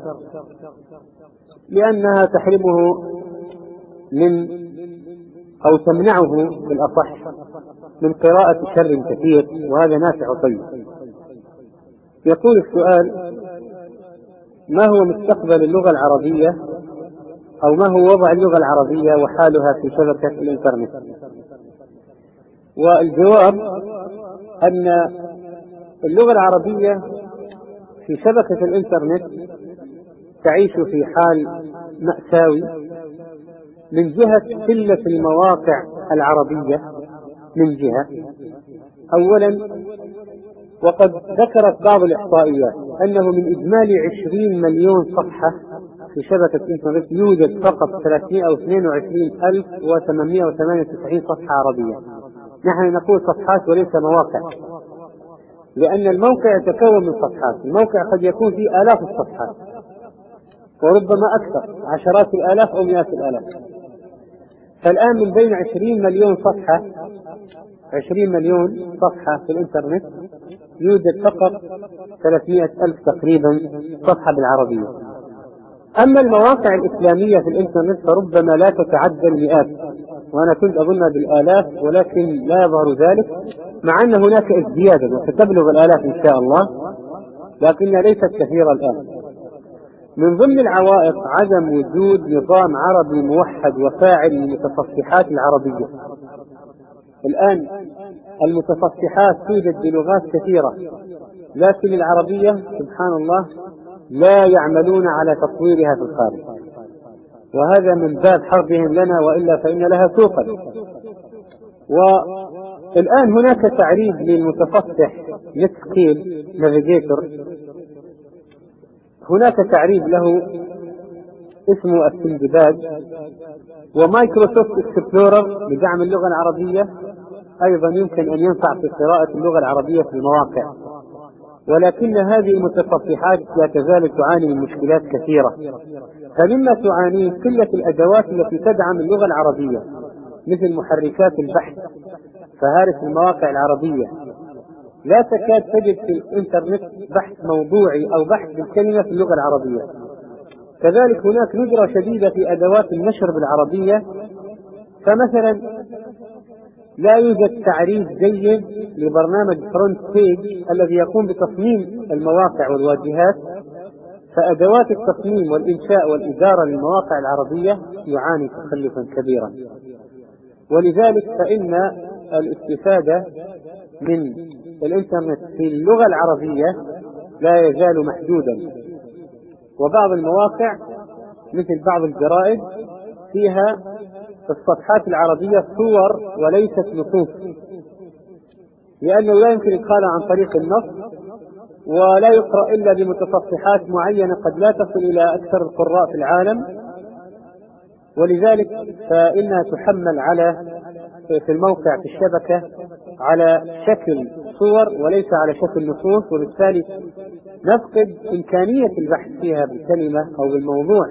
لأنها تحرمه من أو تمنعه بالأصح من قراءة شر كثير، وهذا نافع طيب. يقول السؤال: ما هو مستقبل اللغة العربية، أو ما هو وضع اللغة العربية وحالها في شبكة الإنترنت؟ والجواب أن اللغة العربية في شبكة الإنترنت تعيش في حال مأساوي من جهة قلة المواقع العربية من جهة. أولا، وقد ذكرت بعض الإحصائيات أنه من إجمالي عشرين مليون صفحة في شبكة الإنترنت يوجد فقط ثلاثمائة واثنين وعشرين ألف وثمانمائة وثمانية وتسعين صفحة عربية. نحن نقول صفحات وليس مواقع، لأن الموقع يتكون من صفحات، الموقع قد يكون فيه آلاف الصفحات وربما أكثر، عشرات الآلاف أو مئات الآلاف. فالآن من بين عشرين مليون صفحة عشرين مليون صفحة في الإنترنت يوجد فقط ثلاثمائة ألف تقريبا صفحة بالعربية. أما المواقع الإسلامية في الإنترنت فربما لا تتعدى المئات، وأنا كنت أظنها بالآلاف، ولكن لا يظهر ذلك، مع أن هناك ازديادا وستبلغ الآلاف إن شاء الله، لكنها ليست كثيرة الآن. من ضمن العوائق عدم وجود نظام عربي موحد وفاعل للمتصفحات العربية. الآن المتصفحات توجد بلغات كثيرة، لكن العربية سبحان الله لا يعملون على تطويرها في الخارج، وهذا من باب حربهم لنا، وإلا فإن لها سوقا. والآن هناك تعريب للمتصفح نتسكيل نافيجيتور، هناك تعريب له اسمه السندباد، ومايكروسوفت اكسبلورر بدعم اللغة العربية أيضا يمكن أن ينفع في قراءة اللغة العربية في المواقع. ولكن هذه المتصفحات لا تزال تعاني من مشكلات كثيرة، فمما تعانيه قلة الأدوات التي تدعم اللغة العربية، مثل محركات البحث، فهارس المواقع العربية. لا تكاد تجد في الإنترنت بحث موضوعي أو بحث بالكلمة في اللغة العربية. كذلك هناك ندرة شديدة في أدوات النشر بالعربية، فمثلا لا يوجد تعريف جيد لبرنامج فرونت بيج الذي يقوم بتصميم المواقع والواجهات، فأدوات التصميم والإنشاء والإدارة للمواقع العربية يعاني تخلفا كبيرا. ولذلك فإن الاستفادة من الإنترنت في اللغة العربية لا يزال محدودا، وبعض المواقع مثل بعض الجرائد فيها الصفحات العربية صور وليست نصوص، لأنه لا يمكن إدخالها عن طريق النص، ولا يقرأ إلا بمتصفحات معينة قد لا تصل إلى أكثر القراء في العالم. ولذلك فإنها تحمل على في الموقع في الشبكة على شكل صور وليس على شكل نصوص، وبالتالي نفقد إمكانية البحث فيها بالكلمة أو بالموضوع،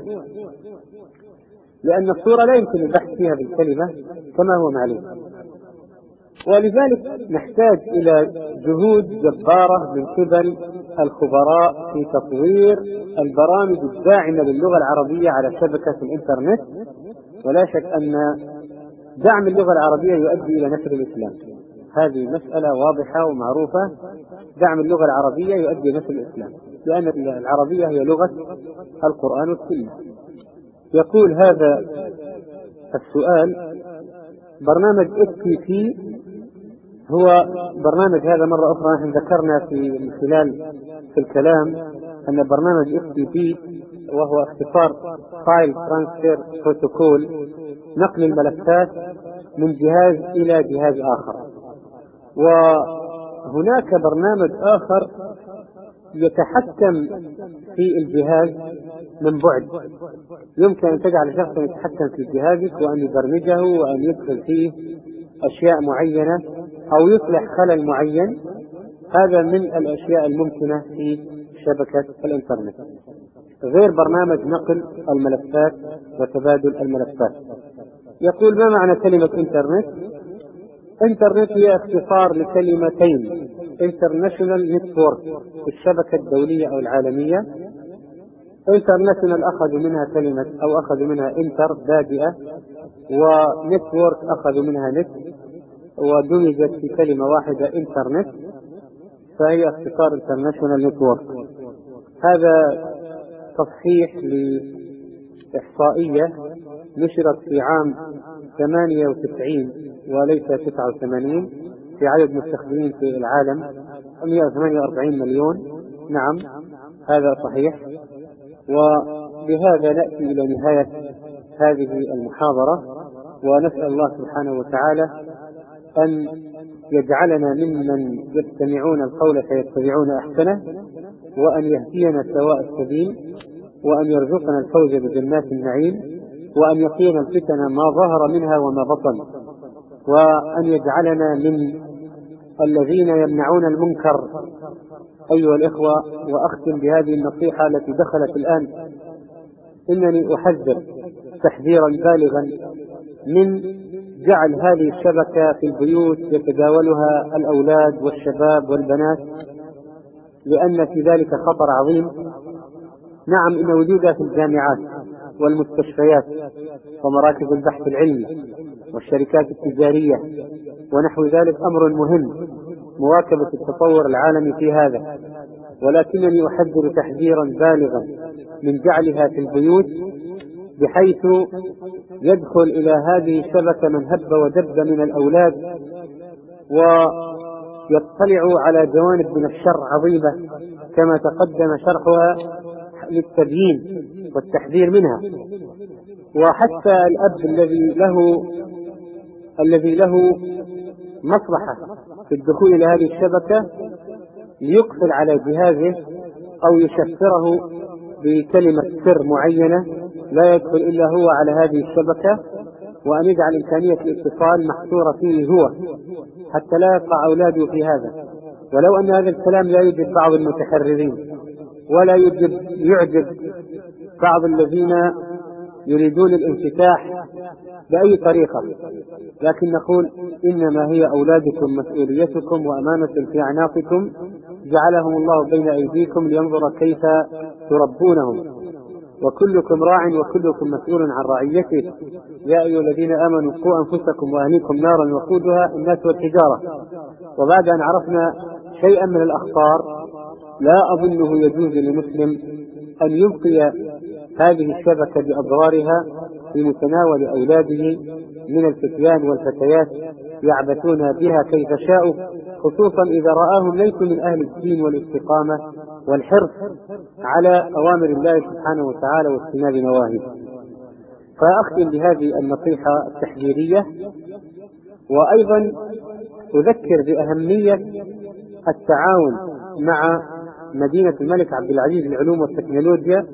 لأن الصورة لا يمكن البحث فيها بالكلمة كما هو معلوم. ولذلك نحتاج إلى جهود جبارة من قبل الخبراء في تطوير البرامج الداعمة للغة العربية على شبكة الإنترنت. ولا شك أن دعم اللغة العربية يؤدي إلى نشر الإسلام، هذه مسألة واضحة ومعروفة. دعم اللغة العربية يؤدي إلى نشر الإسلام، لأن العربية هي لغة القرآن والسنة. يقول هذا السؤال: برنامج إف تي تي هو برنامج، هذا مرة أخرى نحن ذكرنا في من خلال في الكلام أن برنامج إف تي تي وهو اختصار فايل ترانسفير بروتوكول، نقل الملفات من جهاز إلى جهاز آخر. وهناك برنامج آخر يتحكم في الجهاز من بعد، يمكن أن تجعل شخصا يتحكم في جهازك وأن يبرمجه وأن يدخل فيه أشياء معينة أو يصلح خلل معين. هذا من الأشياء الممكنة في شبكة الإنترنت، غير برنامج نقل الملفات وتبادل الملفات. يقول: ما معنى كلمة إنترنت؟ إنترنت هي اختصار لكلمتين: International Network، الشبكة الدولية أو العالمية. International أخذوا منها كلمة أو أخذوا منها انتر بادئة، ونتورك أخذوا منها نت، ودمجت في كلمة واحدة إنترنت، فهي اختصار International Network. هذا تصحيح لإحصائية نشرت في عام ثمانية وتسعين وليس تسعة وثمانين في عدد مستخدمين في العالم مئة وثمانية وأربعين مليون. نعم، هذا صحيح. وبهذا نأتي إلى نهاية هذه المحاضرة، ونسأل الله سبحانه وتعالى أن يجعلنا ممن يستمعون القول فيتبعون أحسنه، وأن يهدينا سواء السبيل، وأن يرزقنا الفوز بجنات النعيم، وأن يقينا الفتن ما ظهر منها وما بطن، وأن يجعلنا من الذين يمنعون المنكر. أيها الإخوة، وأختم بهذه النصيحة التي دخلت الآن: إنني أحذر تحذيرا بالغا من جعل هذه الشبكة في البيوت يتداولها الأولاد والشباب والبنات، لأن في ذلك خطر عظيم. نعم، إن وجودها في الجامعات والمستشفيات ومراكز البحث العلمي والشركات التجارية ونحو ذلك أمر مهم، مواكبة التطور العالمي في هذا، ولكنني أحذر تحذيرا بالغا من جعلها في البيوت، بحيث يدخل إلى هذه الشبكة من هب ودب من الأولاد ويطلع على جوانب من الشر عظيمة كما تقدم شرحها للتبيين والتحذير منها. وحتى الأب الذي له الذي له مصلحة في الدخول إلى هذه الشبكة ليقفل على جهازه أو يشفره بكلمة سر معينة لا يدخل إلا هو على هذه الشبكة، وأن يجعل إمكانية الاتصال محصورة فيه هو حتى لا يقع أولاده في هذا. ولو أن هذا الكلام لا يعجب بعض المتحررين ولا يعجب, يعجب بعض الذين يريدون الانفتاح بأي طريقة، لكن نقول: إنما هي أولادكم مسؤوليتكم وأمانة في أعناقكم، جعلهم الله بين أيديكم لينظر كيف تربونهم، وكلكم راع وكلكم مسؤول عن رعيته. يا أيها الذين آمنوا قوا أنفسكم وأهليكم نارا وقودها الناس والحجارة. وبعد أن عرفنا شيئا من الأخطار، لا أظنه يجوز لمسلم أن يلقي هذه الشبكة بأضرارها في متناول أولاده من الفتيان والفتيات يعبثون بها كيف شاءوا، خصوصا إذا رآهم ليسوا من أهل الدين والاستقامة والحرص على أوامر الله سبحانه وتعالى واجتناب نواهيه. فأختم بهذه النصيحة التحذيرية، وأيضا أذكر بأهمية التعاون مع مدينة الملك عبد العزيز للعلوم والتكنولوجيا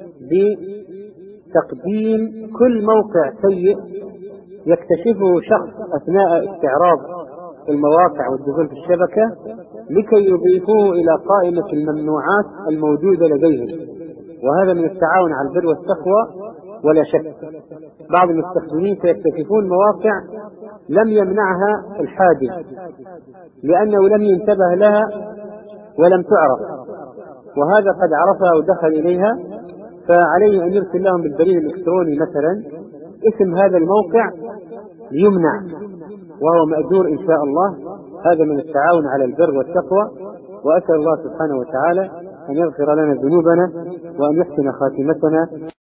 بتقديم كل موقع سيء يكتشفه شخص أثناء استعراض المواقع والدخول في الشبكة، لكي يضيفوه إلى قائمة الممنوعات الموجودة لديهم، وهذا من التعاون على البر والتقوى. ولا شك بعض المستخدمين سيكتشفون مواقع لم يمنعها الحادث، لأنه لم ينتبه لها ولم تعرف، وهذا قد عرفها ودخل إليها، فعليه أن يرسل لهم بالبريد الإلكتروني مثلا اسم هذا الموقع ليمنع، وهو مأجور إن شاء الله. هذا من التعاون على البر والتقوى، وأسأل الله سبحانه وتعالى أن يغفر لنا ذنوبنا وأن يحسن خاتمتنا.